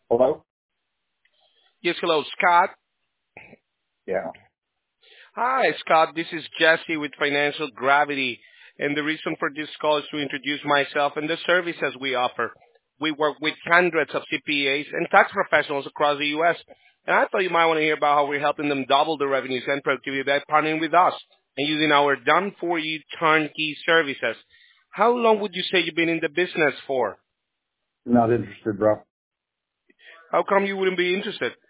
Hello? Yes, hello, Scott. Yeah. Hi, Scott. This is Jesse with Financial Gravity. And the reason for this call is to introduce myself and the services we offer. We work with hundreds of CPAs and tax professionals across the U.S. And I thought you might want to hear about how we're helping them double their revenues and productivity by partnering with us and using our done-for-you turnkey services. How long would you say you've been in the business for? Not interested, bro. How come you wouldn't be interested?